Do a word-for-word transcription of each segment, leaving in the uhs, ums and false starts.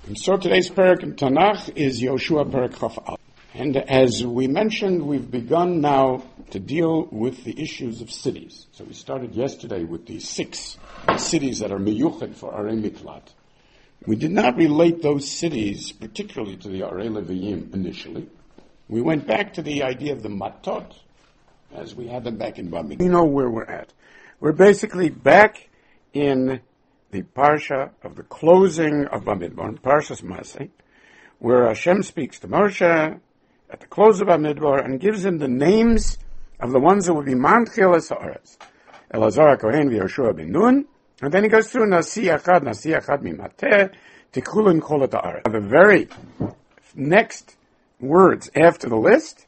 And so today's parak in Tanakh is Yoshua Parak Chaf Al. And as we mentioned, we've begun now to deal with the issues of cities. So we started yesterday with the six cities that are miyuched for Arei Miklat. We did not relate those cities particularly to the Arei Leviyim initially. We went back to the idea of the Matot, as we had them back in Bamidbar. We know where we're at. We're basically back in the Parsha of the closing of Bamidbar, Parshas Maseh, where Hashem speaks to Moshe at the close of Bamidbar and gives him the names of the ones that will be Manchil es Haaretz. Elazar HaKohen v'Yoshua ben Nun, and then he goes through Nasi Achad, Nasi Achad mimateh, Tikulun Kol et Haaretz. The very next words after the list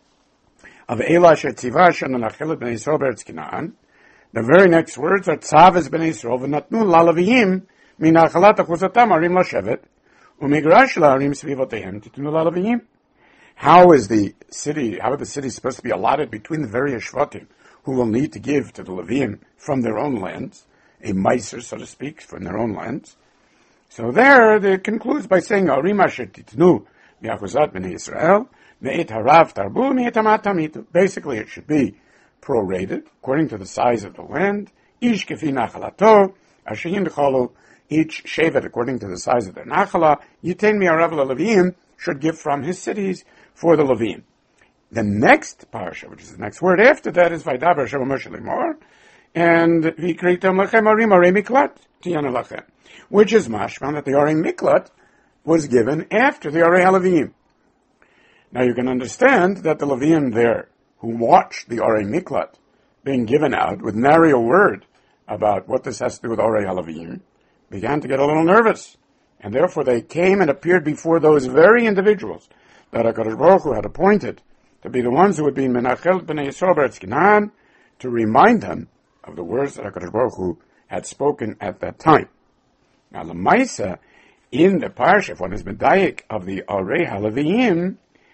of Eila Shetziva Shana Nachelet Ben Yisrael Beretz Canaan, the very next words are Tzav Ben Yisrael v'Natnu Lalaviyim min Achalat Achuzatam Arim Lashevet uMigrash La'arim Svivotehem Titnu Lalaviyim. How is the city, how are the cities supposed to be allotted between the various Shvatim who will need to give to the Levim from their own lands, a meiser, so to speak, from their own lands? So there, it concludes by saying, Arim Asher Titnu B'Achuzat B'nei Yisrael Me'et Harav Tarbu Me'et Hamat Hamitu. Basically, it should be prorated according to the size of the land. Ish Kefi Nachalato Ashehim B'Cholu. Each shevet according to the size of their nachala. Yitain Mi'arav Levim should give from his cities for the Levim. The next parsha, which is the next word after that, is Vaydaber Hashem Moshe Lemor, and V'kreitem Lachem Arim Arei Miklat Tiyanu Lachem, which is mashman that the Arei Miklat was given after the Arei HaLevim. Now you can understand that the Levim there, who watched the Arei Miklat being given out with nary a word about what this has to do with Arei HaLevim, began to get a little nervous. And therefore they came and appeared before those very individuals that HaKadosh Baruch Hu had appointed to be the ones who would be Menachel B'nei Yisrael Beretz Canaan, to remind them of the words that HaKadosh Baruch Hu had spoken at that time. Now the Maisa, in the Parsha, if one is medayik of the Arei HaLeviyim,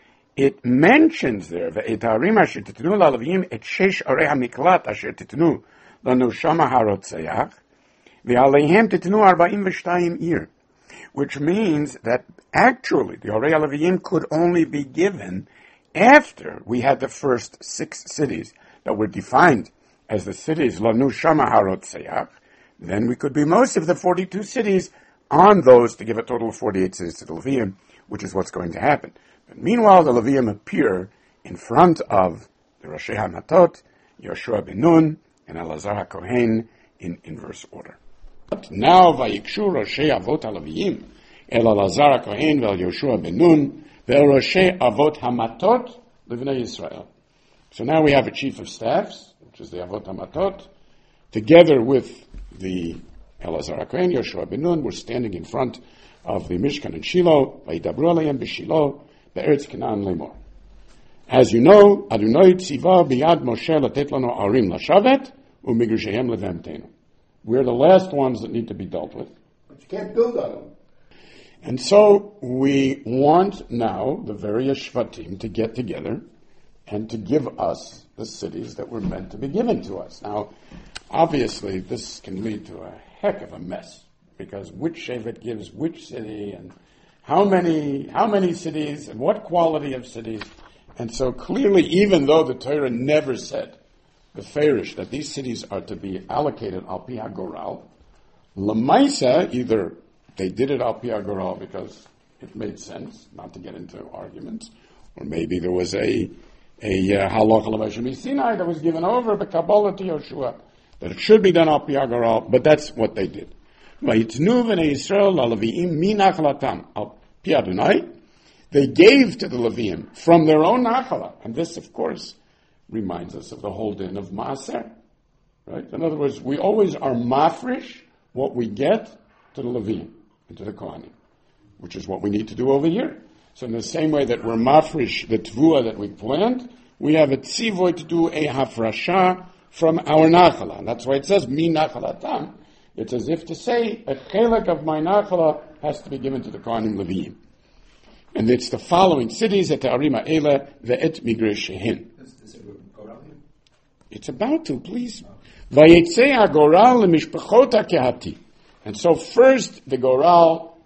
it mentions there, Ve'et ha'arim asher titnu la'leviyim et shesh Arei HaMiklat asher titnu lanu shama harotzeach ve'aleihem titnu arba'im v'shtayim ir, which means that actually the Arei HaLeviyim could only be given after we had the first six cities that were defined as the cities Lanu Shama Harotzeach. Then we could be most of the forty-two cities on those to give a total of forty-eight cities to the Leviyim, which is what's going to happen. But meanwhile, the Leviyim appear in front of the Roshei HaMatot, Yoshua ben Nun, and Elazar HaKohen in inverse order. But now, Vayikshu Roshei Avot HaLeviyim, El Elazar HaKohen ve'el Yoshua ben Nun, ve'el Roshei Avot HaMatot Livnei Yisrael. So now we have a chief of staffs, which is the Avot HaMatot, together with the Elazar HaKohen, Yoshua ben Nun. We're standing in front of the Mishkan in Shiloh, Vayidabru Aleihem b'Shiloh, be'eretz Canaan lemor. As you know, Adonai tziva biyad Moshe latet lanu arim lashavet, u'migrushehem levemtenu. We're the last ones that need to be dealt with. But you can't build on them. And so we want now the various Shvatim to get together and to give us the cities that were meant to be given to us. Now, obviously, this can lead to a heck of a mess, because which Shevet gives which city, and how many how many cities, and what quality of cities. And so clearly, even though the Torah never said, the Ferish, that these cities are to be allocated al pi hagoral, Lamaisa, either they did it al pi hagoral because it made sense, not to get into arguments, or maybe there was a a halacha l'moshe Sinai that was given over by Kabbalah to Yoshua, that it should be done al pi hagoral, but that's what they did. Vayitnu v'nei Yisrael la'leviim min nachalatam al pi Adonai. They gave to the Leviim from their own nachala, and this, of course, reminds us of the whole din of Maaser, right? In other words, we always are mafresh what we get to the Leviim and to the Kohanim, which is what we need to do over here. So in the same way that we're mafresh the tvua that we plant, we have a tzivoy to do a hafrasha from our nachala. And that's why it says mi nachalatam. It's as if to say a chelek of my nachala has to be given to the Kohanim Leviim. And it's the following cities at the Arima Eila ve'et migreshehin. It's about to, please. Vayetze hagoral lemishpachot hakehati. And so first the goral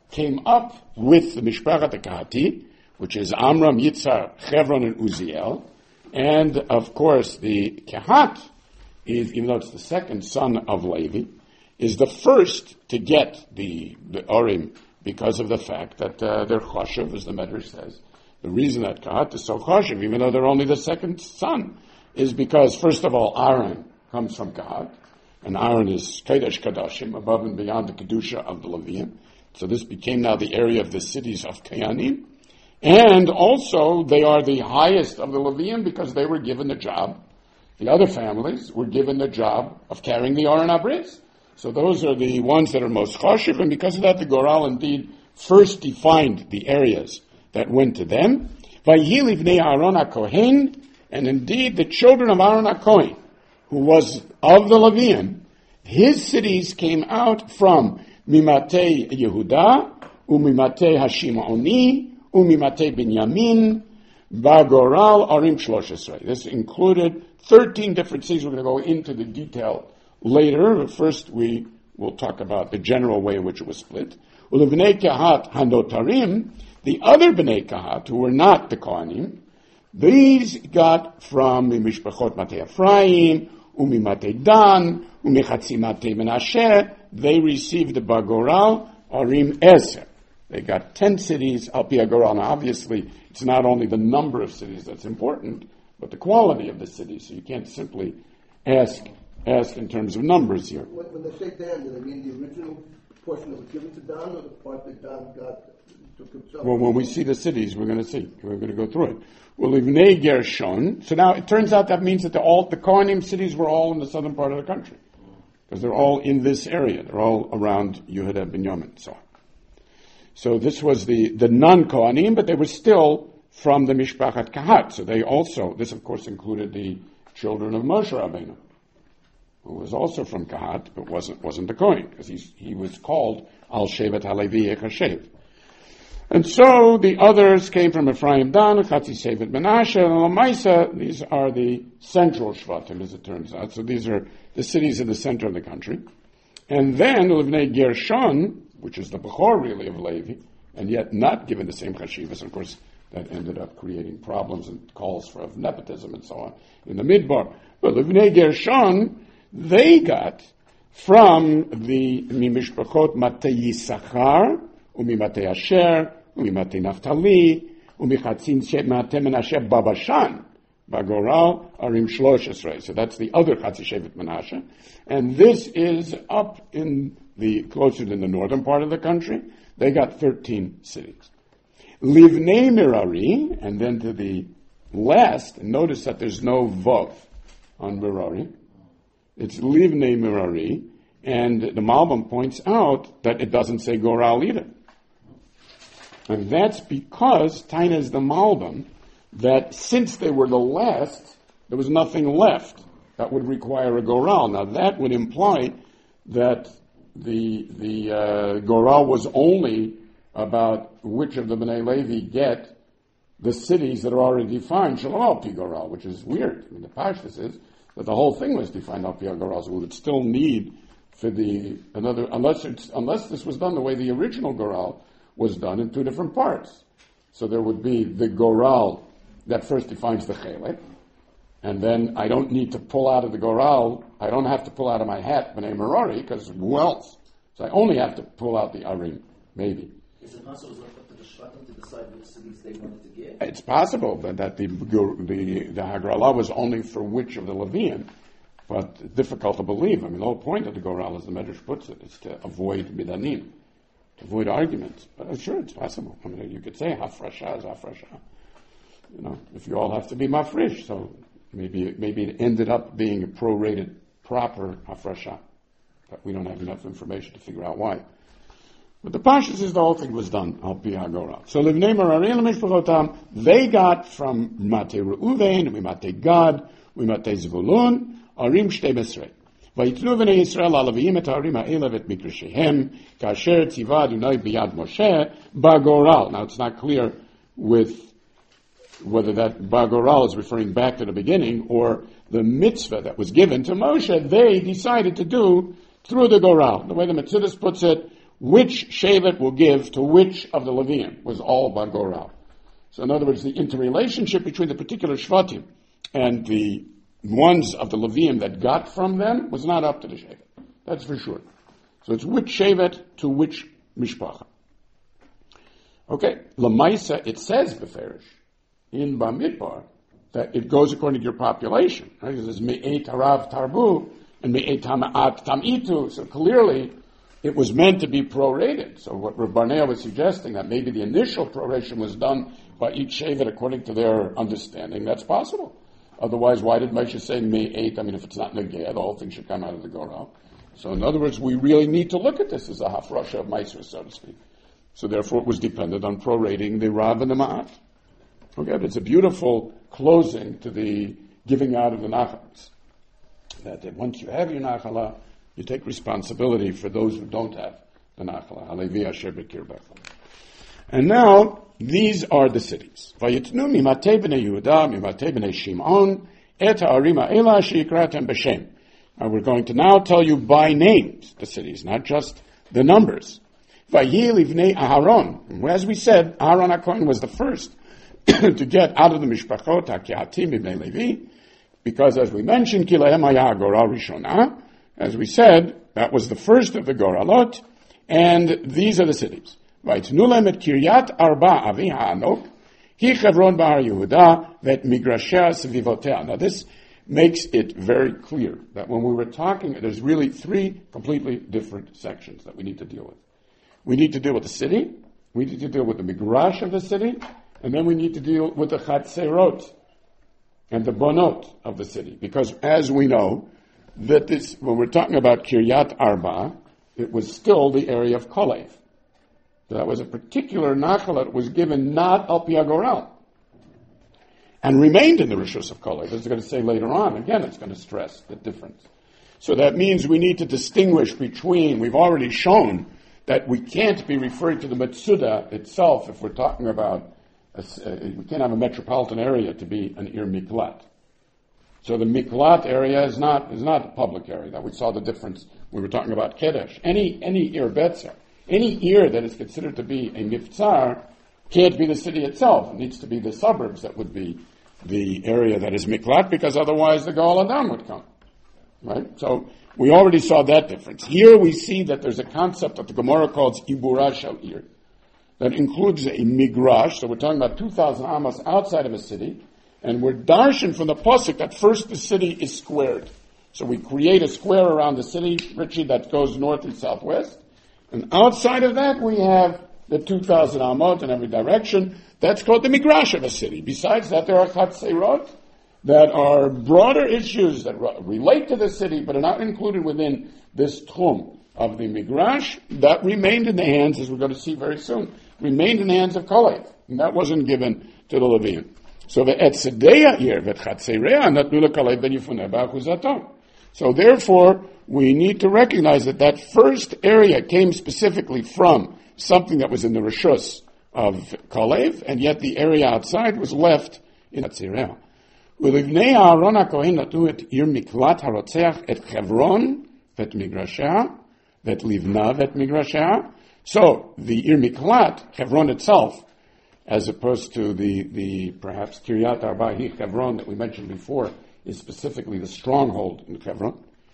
came up with the Mishpachat Kahati, which is Amram, Yitzhar, Chevron, and Uziel. And, of course, the Kehat, is, even though it's the second son of Levi, is the first to get the, the Urim because of the fact that uh, they're Choshev, as the Medrash says. The reason that Kehat is so Choshev, even though they're only the second son, is because, first of all, Aaron comes from Kehat, and Aaron is Kodesh Kadashim, above and beyond the Kedusha of the Leviim. So this became now the area of the cities of Kayanim. And also, they are the highest of the Leviim because they were given the job. The other families were given the job of carrying the Aron HaBris. So those are the ones that are most choshev, and because of that, the Goral indeed first defined the areas that went to them. Vayhi livnei Aaron HaKohen, and indeed the children of Aaron HaKohen, who was of the Leviim, his cities came out from Mimatei Yehuda, Umimatei Hashimoni, Umimatei Binyamin, Bagoral, Arim Shlosh Esrei. This included thirteen different cities. We're going to go into the detail later, but first we will talk about the general way in which it was split. Ulevnei Kahat Handotarim, the other Bnei Kahat, who were not the Kohanim, these got from Mishpachot Matei Ephraim, Umimatei Dan, Umichatzi Matei Menashe. They received the Bagoral, Arim Eser. They got ten cities, Al Pi Hagoral. Now obviously, it's not only the number of cities that's important, but the quality of the cities. So you can't simply ask ask in terms of numbers here. When, when they say Dan, do they mean the original portion that was given to Dan, or the part that Dan got took himself? Well, when we see the cities, we're going to see. We're going to go through it. Well, Livnei Gershon. So now it turns out that means that the, all the Kohanim cities were all in the southern part of the country, because they're all in this area. They're all around Yehuda Binyamin. So on. So this was the, the non-Kohanim, but they were still from the Mishpachat Kahat. So they also, this of course included the children of Moshe Rabbeinu, who was also from Kahat, but wasn't wasn't the Kohen, because he's, he was called Al Shevet HaLevi Echashev. And so the others came from Ephraim Dan, Chatzi Shevet Menashe, and Lamaisa. These are the central Shvatim, as it turns out. So these are the cities in the center of the country. And then Livnei Gershon, which is the Bechor really of Levi, and yet not given the same chashivas. Of course, that ended up creating problems and calls for of nepotism and so on in the Midbar. But Livnei Gershon, they got from the Mimishpachot Matei Yisachar, Umi Matei Asher, Umi Matei Naftali, Umi Chatzin Matei Menashe Babashan, Bagoral, Arim Shlosh Esrei. So that's the other Chatzi Shevet Menashe. And this is up in the closer to the northern part of the country. They got thirteen cities. Livnei Merari, and then to the last, and notice that there's no Vav on Merari. It's Livnei Merari, and the Malbim points out that it doesn't say Goral either. And that's because, Taina is the Malbim, that since they were the last, there was nothing left that would require a Goral. Now that would imply that the the uh, Goral was only about which of the Bnei Levi get the cities that are already defined, Shalom al Pi Goral, which is weird. I mean, the Pashtus is that the whole thing was defined al Pi Goral, so we would still need for the another, unless it's, unless this was done the way the original Goral was done in two different parts. So there would be the Goral that first defines the Chelek, and then I don't need to pull out of the Goral, I don't have to pull out of my hat Bnei Merari, because who else? So I only have to pull out the Arim, maybe. Is it possible for the Shvatim to decide which cities they wanted to get? It's possible, but that the the, the Hagralah was only for which of the Leviim, but difficult to believe. I mean, the whole point of the Goral, as the Medrash puts it, is to avoid Midanim, to avoid arguments. But sure, it's possible. I mean, you could say Hafrasha is Hafrasha. You know, if you all have to be Mafrish, so maybe maybe it ended up being a prorated, proper Hafrasha. But we don't have enough information to figure out why. But the Pashtus is the whole thing was done, Al Pi Hagoral. So Livnei Merari and Mishpachotam, they got from Matei Reuven, Matei Gad, Matei Zvulun, Arim Shtei Besrei. Vayitnu v'nei Yisrael alavim et ha'arim ha'elev et mikrashehem, kasher tziva Adonai biyad Moshe, Bagoral. Now it's not clear with whether that Bagoral is referring back to the beginning or the mitzvah that was given to Moshe, they decided to do through the Goral. The way the Metzudas puts it, which Shevet will give to which of the Leviim was all Bagoral. So in other words, the interrelationship between the particular Shvatim and the ones of the Leviim that got from them was not up to the Shevet. That's for sure. So it's which Shevet to which Mishpacha. Okay, Lamaisa, it says Beferish in Bamidbar that it goes according to your population. Right? It says Me'et Harav Tarbu and Me'et Hama'at Tamitu. So clearly it was meant to be prorated. So what Rav Barnea was suggesting, that maybe the initial proration was done by each Shevet according to their understanding, that's possible. Otherwise, why did Moshe say Me'et? I mean, if it's not Negeh, the whole thing should come out of the Goral. So in other words, we really need to look at this as a hafrasha of Maisra, so to speak. So therefore it was dependent on prorating the Rav and the Ma'at. Okay, but it's a beautiful closing to the giving out of the Nachals. That once you have your Nachala, you take responsibility for those who don't have the Nachala. Halevi asher b'kir b'echel. And now, these are the cities. Vayitnu mimatei b'nei Yehuda, mimatei b'nei Shimon, et ha'arim ha'ela sheyikratem b'shem. Now we're going to now tell you by names the cities, not just the numbers. Vayil ivnei Aharon. As we said, Aharon HaKohen was the first to get out of the Mishpachot HaKehatim Ibnei Levi, because as we mentioned, Kilahem Haya Goral Rishona, as we said, that was the first of the Goralot, and these are the cities. Vayitnu lem et Kiryat Arba Avi Ha'anok, Hi Chevron Ba'ar Yehuda, Vet Migrashea Sevivotea. Now this makes it very clear that when we were talking, there's really three completely different sections that we need to deal with. We need to deal with the city, we need to deal with the migrash of the city, and then we need to deal with the chatzerot and the bonot of the city. Because as we know, that this, when we're talking about Kiryat Arba, it was still the area of Kolev. So that was a particular nachal that was given not al pi hagoral, and remained in the rishus of Kolev. As it's going to say later on, again, it's going to stress the difference. So that means we need to distinguish between, we've already shown that we can't be referring to the Metzuda itself if we're talking about, a, uh, we can't have a metropolitan area to be an Ir Miklat. So the Miklat area is not is not a public area. That we saw the difference when we were talking about Kedesh. Any any Ir Betzer, any Ir that is considered to be a Miftzar can't be the city itself. It needs to be the suburbs that would be the area that is Miklat, because otherwise the Goal Adam would come. Right? So we already saw that difference. Here we see that there's a concept that the Gemara calls Ibura Shel Ir, that includes a migrash. So we're talking about two thousand amos outside of a city, and we're darshan from the pasuk that first the city is squared. So we create a square around the city, Richie, that goes north and southwest, and outside of that we have the two thousand amot in every direction. That's called the migrash of a city. Besides that, there are chatzerot that are broader issues that relate to the city, but are not included within this tchum of the migrash. That remained in the hands, as we're going to see very soon, remained in the hands of Kolev, and that wasn't given to the Leviim. So the etzedeya here, v'chatzereya, natnu leKolev ben Yefuneh ba'achuzato. So therefore, we need to recognize that that first area came specifically from something that was in the rishus of Kolev, and yet the area outside was left in Atzireah. ולבני אהרון הכהן נתנו את עיר מקלט הרוצח את חברון ואת מגרשיה ואת לבנה ואת מגרשיה. So the Ir Miklat, Hebron itself, as opposed to the, the perhaps Kiryat Arba Hebron that we mentioned before, is specifically the stronghold in Hebron.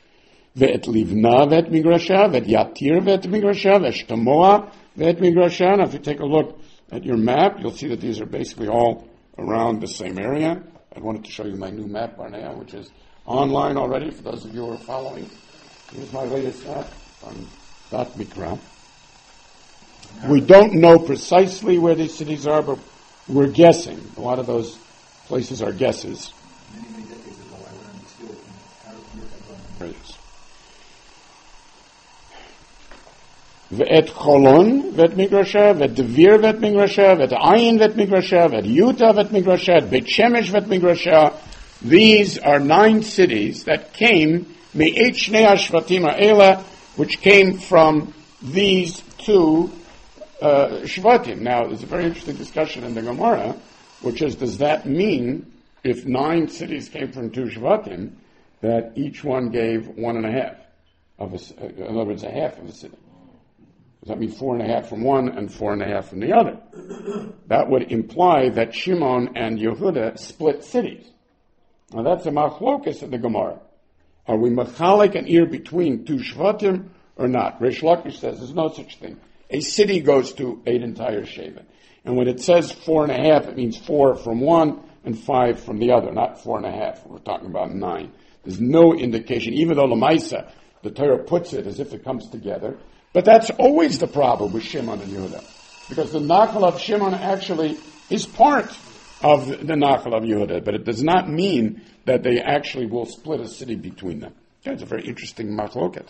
ואת לבנה ואת מגרשיה ואת יתיר ואת מגרשיה ואת שתמוע ואת מגרשיה. Now if you take a look at your map, you'll see that these are basically all around the same area. I wanted to show you my new map, Barnea, which is online already for those of you who are following. Here's my latest map on Dot Mikra. We don't know precisely where these cities are, but we're guessing. A lot of those places are guesses. Many, many decades ago, I learned this skill from Arab There it is. ואת חולון ואת מגרשה, ואת דביר ואת מגרשה, ואת עין ואת מגרשה, ואת יוטה ואת מגרשה, ואת בית שמש ואת מגרשה. These are nine cities that came, me'et shnei hashvatim ha'ela, which came from these two uh, shvatim. Now, there's a very interesting discussion in the Gemara, which is, does that mean, if nine cities came from two shvatim, that each one gave one and a half of a, in other words, a half of a city? Does that mean four and a half from one and four and a half from the other? That would imply that Shimon and Yehuda split cities. Now that's a machlokas of the Gemara. Are we machalik an ear between two shvatim or not? Rish Lakish says there's no such thing. A city goes to eight entire sheva. And when it says four and a half, it means four from one and five from the other, not four and a half. We're talking about nine. There's no indication, even though Lamaisa, the Torah puts it as if it comes together. But that's always the problem with Shimon and Yehuda. Because the Nachal of Shimon actually is part of the, the Nachal of Yehuda, but it does not mean that they actually will split a city between them. That's a very interesting machloket.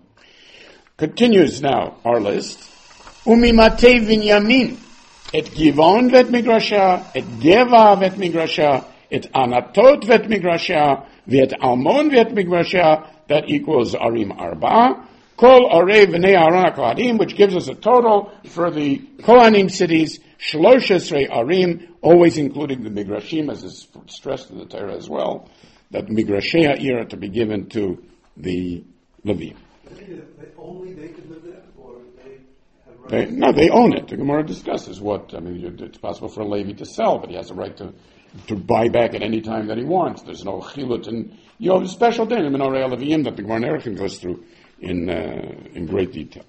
Continues now our list. Umimate Vinyamin, et Givon vet Migrasha, et Geva vet Migrasha, et Anatot vet Migrasha, vet Almon vet Migrasha, that equals Arim Arba. Kol Arei V'nei Aaron HaKohanim, which gives us a total for the Kohanim cities, Shlosh Esrei Arim, always including the Migrashim, as is stressed in the Torah as well, that Migrashei Ha'ir are to be given to the Levim. Only they could live there, or they have rights? They, no, they own it. The Gemara discusses what, I mean, it's possible for a Levi to sell, but he has a right to to buy back at any time that he wants. There's no chilut, and you have a special day in Menorei Levim that the Gemara Nerochim goes through in uh, in great detail.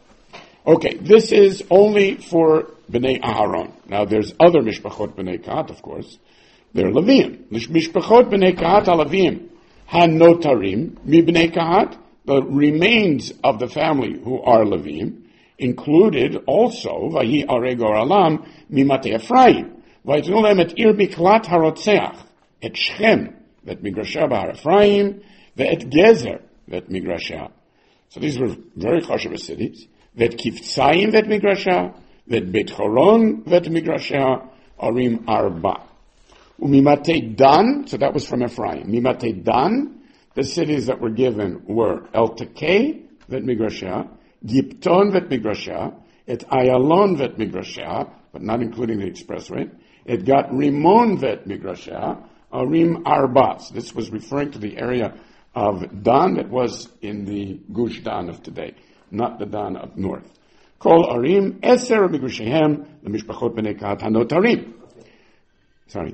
Okay, this is only for Bnei Aharon. Now there's other Mishpachot Bnei Kahat, of course. They're Levim. Mishpachot Bnei Kahat HaLevim HaNotarim Mi Bnei Kahat, the remains of the family who are Levim, included also Vahi Arei Goralam Mimate Ephraim. Vayitnu Lehem et Ir Biklat HaRotzeach et Shechem vet Migrasha Bahar Ephraim ve'et Gezer vet Migrasha. So these were very chashuv cities. Vet Kivtzayim vet Migrasha, vet Beit Choron vet Migrasha, Arim Arba. Umimate Dan, so that was from Ephraim. Mimate Dan, the cities that were given were El Tekei vet Migrasha, Gipton vet Migrasha, et Ayalon vet Migrasha, but not including the expressway. It got Rimon vet Migrasha, Arim Arba. So this was referring to the area of Dan that was in the Gush Dan of today, not the Dan up north. Kol Arim Eser Migrashehem, the Mishpachot Bnei Kahat HaNotarim. Sorry.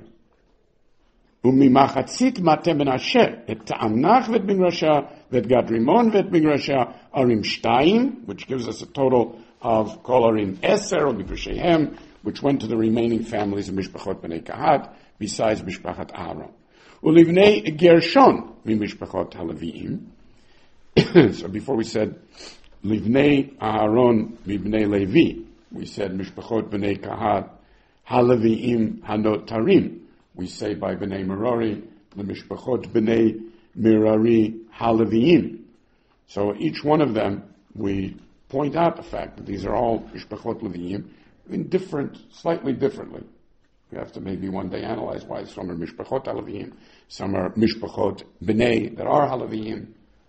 Umimachatzit Mate Menashe, et Ta'amnach vet Migrasha, vet Gad Rimon vet Migrasha, Arim Shtayim, which gives us a total of Kol Arim Eser Migrashehem, which went to the remaining families of Mishpachot Bnei Kahat, besides Mishpachat Aaron. Ulivnei Gershon mi Mishpachot HaLeviim. So before we said Livnei Aaron mi Bnei Levi, we said Mishpachot Bnei Kahat HaLeviim HaNotarim. We say by Bnei Merari, the Mishpachot Bnei Merari HaLeviim. So each one of them, we point out the fact that these are all Mishpachot Leviim in different, slightly differently. We have to maybe one day analyze why some are Mishpachot HaLeviim, some are Mishpachot Bnei that are HaLeviim.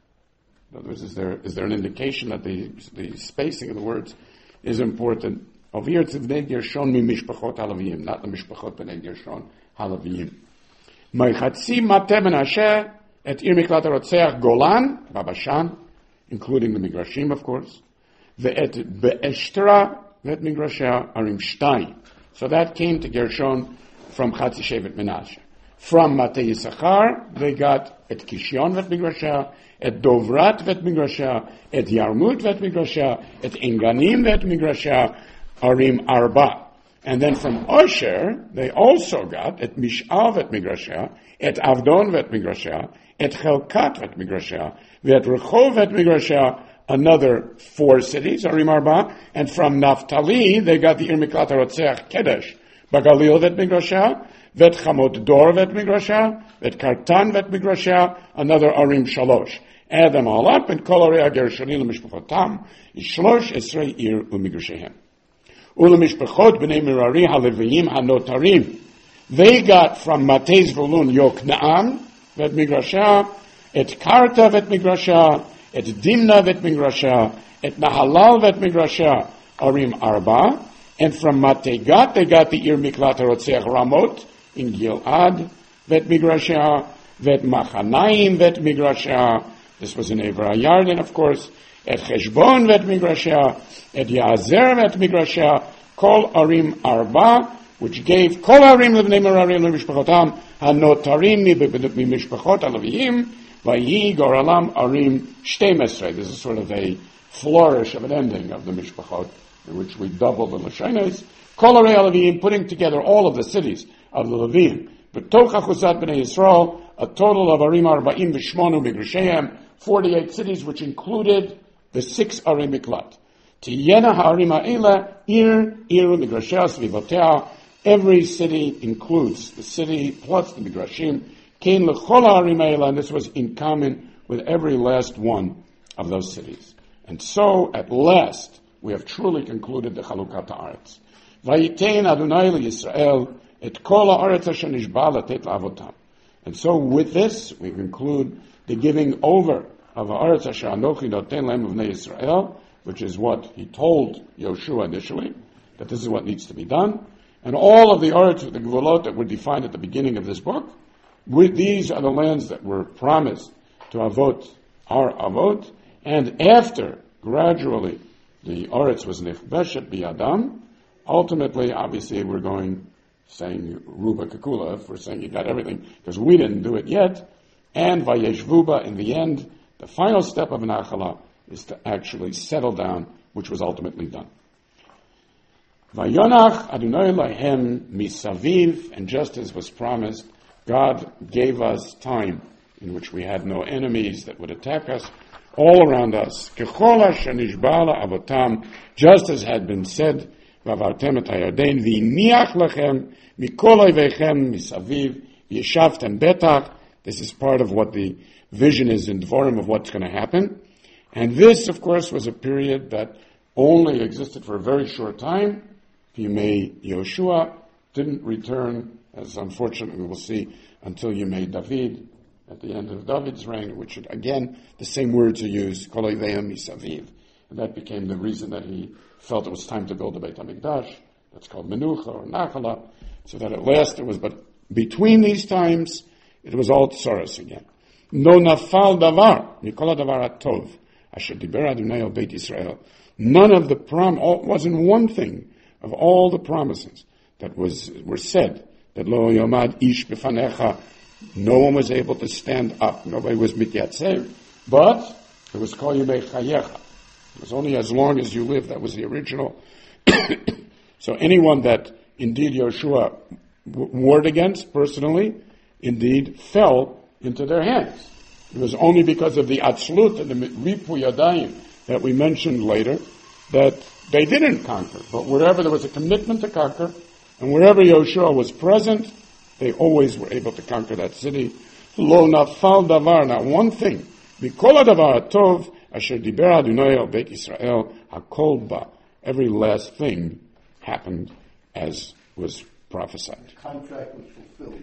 In other words, is there, is there an indication that the, the spacing of the words is important? Over here it's Bnei Gershon mi Mishpachot HaLeviim, not the Mishpachot Bnei Gershon HaLeviim. Ma'ichatzi Mate Menashe et Ir Miklat HaRotzeach Golan, Babashan, including the Migrashim, of course. Ve'et Be'eshtra vet Migrasha Arim Shtayim. So that came to Gershon from Chatzi Shevet Menashe. From Mate Yisachar, they got et Kishyon vet Migrasha, et Dovrat vet Migrasha, et Yarmut vet Migrasha, et Enganim vet Migrasha, Arim Arba. And then from Osher, they also got et Mish'al vet Migrasha, et Avdon vet Migrasha, et Chelkat vet Migrasha, vet Rechov vet Migrasha, another four cities, Arim Arba, and from Naphtali, they got the Ir Miklat HaRotzeach Kedesh, Bagalil vet Migrasha, vet Chamot Dor vet Migrasha, vet Kartan vet Migrasha, another Arim Shalosh. Add them all up, and Kol Arei HaGershonim L'Mishpachotam, Shlosh Esrei Ir U'Migrashehem. U'Lemishpachot B'nei Merari HaLeviim HaNotarim, they got from Matei Zvulun Yokna'am vet Migrasha, et Karta vet Migrasha, et Dimna vet Migrasha, et Nahalal vet Migrasha, Arim Arba, and from Mategat they got the Ir Miklat HaRotzeach Ramot in Gilad vet Migrasha, vet Machanaim vet Migrasha, this was in Ever Yarden, of course, et Cheshbon vet Migrashea, et Yazer vet Migrashea, Kol Arim Arba, which gave Kol Arim Levnei Merarim Lemishpachotam, Hanotarim Mimishpachot Alaviyim, Vayi Goralam Arim Shtemesrei. This is sort of a flourish of an ending of the Mishpachot, in which we double the Lashonos. Kol Arei Alaviyim, putting together all of the cities of the Levim. But Tocha Chusat B'nai Yisrael, a total of Arim Arba'im V'Shmonu Migrasheim, forty-eight cities, which included the six Arim Miklat. Tiyena Ha'arim Ha'ela, Ir, Ir, Migrashea, Svivotea. Every city includes the city plus the Migrashim. Kain L'chol Ha'arim Ha'ela, and this was in common with every last one of those cities. And so, at last, we have truly concluded the Chalukat Haaretz. Vayitein Adonai L'Yisrael, et kol haaretz asher nishba latet la'avotam. And so, with this, we conclude the giving over of haaretz asher anochi noten lahem uvnei Yisrael, which is what he told Yoshua initially, that this is what needs to be done. And all of the haaretz, the gvulot that were defined at the beginning of this book, with these are the lands that were promised to Avot, our Avot, and after, gradually, the haaretz was nechbeshet biyadam. Ultimately, obviously, we're going, saying Ruba Kekula, if we're saying you got everything, because we didn't do it yet. And Vayeshvuba, in the end, the final step of Nachala is to actually settle down, which was ultimately done. Vayonach Adonai lahem misaviv, and just as was promised, God gave us time in which we had no enemies that would attack us all around us. Kechol asher nishba la'avotam, just as had been said, ועברתם את הירדן, והניח לכם מכל אויביכם מסביב, וישבתם בטח. This is part of what the vision is in Dvorim of what's going to happen. And this, of course, was a period that only existed for a very short time. Yemei Yoshua didn't return, as unfortunately we'll see, until Yemei David, at the end of David's reign, which again, the same words are used, kol oiveim misaviv. And that became the reason that he felt it was time to build the Beit HaMikdash. That's called Menucha or Nachala. So that at last it was, but between these times, it was all tsaros again. No nafal davar, mikol davar atov, asher diber Adonai al Beit Yisrael. None of the prom, all, wasn't one thing of all the promises that was were said, that lo yomad ish befanecha, no one was able to stand up, nobody was mityatzev, but it was kol yemei chayecha. It was only as long as you live. That was the original. So anyone that indeed Yoshua w- warred against personally, indeed fell into their hands. It was only because of the atzlut and the ripu yadayim that we mentioned later that they didn't conquer. But wherever there was a commitment to conquer, and wherever Yoshua was present, they always were able to conquer that city. Lo nafal davar, not one thing. Mikol davar tov. Asher diber Adonai al Beit Yisrael hakol ba. Every last thing happened as was prophesied. The contract was fulfilled.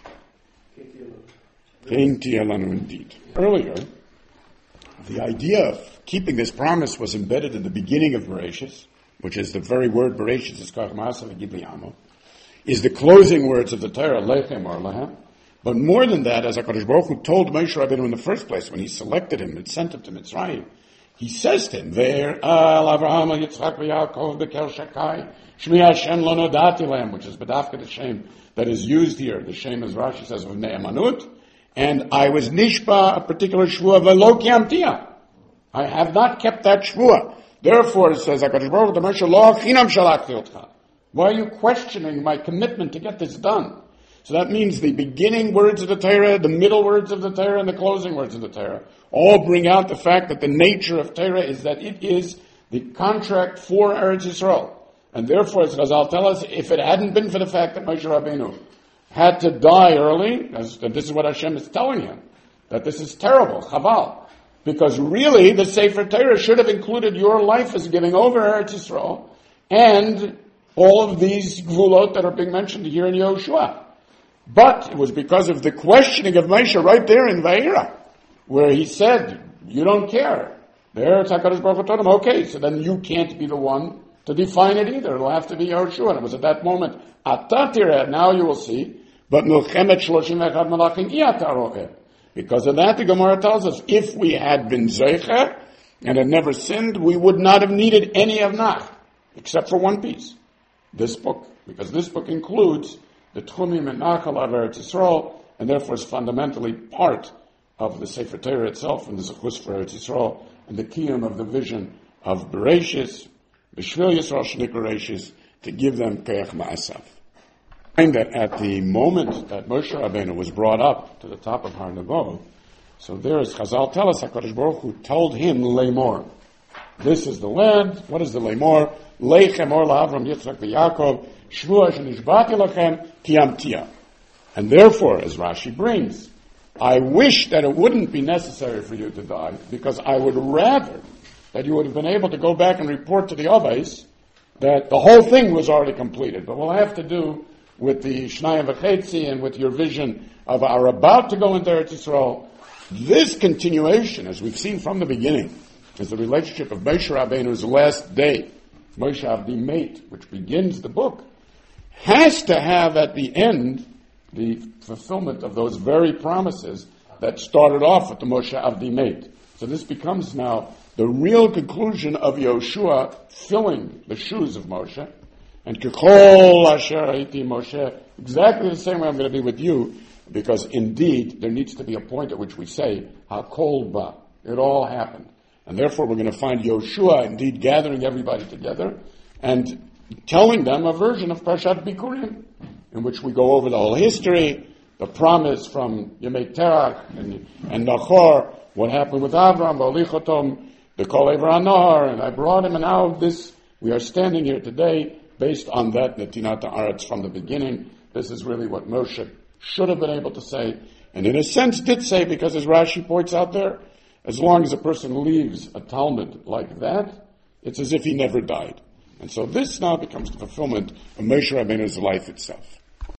Kein tiyelanu indeed. Earlier, the idea of keeping this promise was embedded in the beginning of Bereshis, which is the very word Bereshis is kach ma'asav v'gid li'amo, is the closing words of the Torah, lechem or lehem. But more than that, as HaKadosh Baruch Hu told Moshe Rabbeinu in the first place, when he selected him and sent him to Mitzrayim, he says to him, Ve'er al Avraham al Yitzchak v'Yaakov bekel shakai, Shmi Hashem lo nodati lehem, which is B'dafka the Shem that is used here. The Shem, as Rashi says, of Ne'emanut. And I was nishba, a particular shvua, v'lo kiamtia. I have not kept that shvua. Therefore, it says HaKadosh Baruch Hu to Moshe, Lo chinam shalachti otcha. Why are you questioning my commitment to get this done? So that means the beginning words of the Torah, the middle words of the Torah, and the closing words of the Torah all bring out the fact that the nature of Torah is that it is the contract for Eretz Yisrael. And therefore, as Chazal tell us, if it hadn't been for the fact that Moshe Rabbeinu had to die early, as, that this is what Hashem is telling him, that this is terrible, chaval. Because really, the Sefer Torah should have included your life as giving over Eretz Yisrael, and all of these gvulot that are being mentioned here in Yoshua. But it was because of the questioning of Moshe right there in Vayera, where he said, you don't care. There, HaKadosh Baruch Hu told him, okay, so then you can't be the one to define it either. It'll have to be Yoshua. And it was at that moment, Ata tireh, now you will see, but Milchemet Shloshim Echad Malachim I ata ro'eh. Because of that, the Gemara tells us, if we had been Zeicher, and had never sinned, we would not have needed any of Nach, except for one piece, this book, because this book includes the Tchumim and Nachal of Eretz Yisrael, and therefore is fundamentally part of the Sefer Torah itself and the Zechus for Eretz Yisrael, and the kiyum of the vision of Bereshis, B'Shvil Yisrael Sh'Nikra Bereshis, to give them Keach Ma'asav. Find that at the moment that Moshe Rabbeinu was brought up to the top of Har Nebo, so there is Chazal tell us HaKadosh Baruch Hu told him Lemor. This is the land. What is the Lemor? Leichem or la'Avram Yitzchak v'Yaakov Shvua shenishbati lachem tiyamtia. And therefore, as Rashi brings, I wish that it wouldn't be necessary for you to die, because I would rather that you would have been able to go back and report to the Avos that the whole thing was already completed. But we'll have to do with the Shnayim V'Chetzi and with your vision of our about to go into Eretz Yisrael. This continuation, as we've seen from the beginning, is the relationship of Moshe Rabbeinu's last day, Moshe Avdi Meit, which begins the book, has to have at the end the fulfillment of those very promises that started off with the Moshe Avdi Meit. So this becomes now the real conclusion of Yoshua filling the shoes of Moshe. And Kechol Asher Haiti Moshe, exactly the same way I'm going to be with you, because indeed there needs to be a point at which we say, HaKol Ba. It all happened. And therefore we're going to find Yoshua indeed gathering everybody together and telling them a version of Parshat Bikurim, in which we go over the whole history, the promise from Yemei Terach and, and Nachor, what happened with Avram, V'olichotom, the Kol Ever Anar, and I brought him, and now this, we are standing here today based on that Netinat Haaretz from the beginning. This is really what Moshe should have been able to say, and in a sense did say, because as Rashi points out there, as long as a person leaves a Talmud like that, it's as if he never died. And so this now becomes the fulfillment of Moshe Rabbeinu's life itself.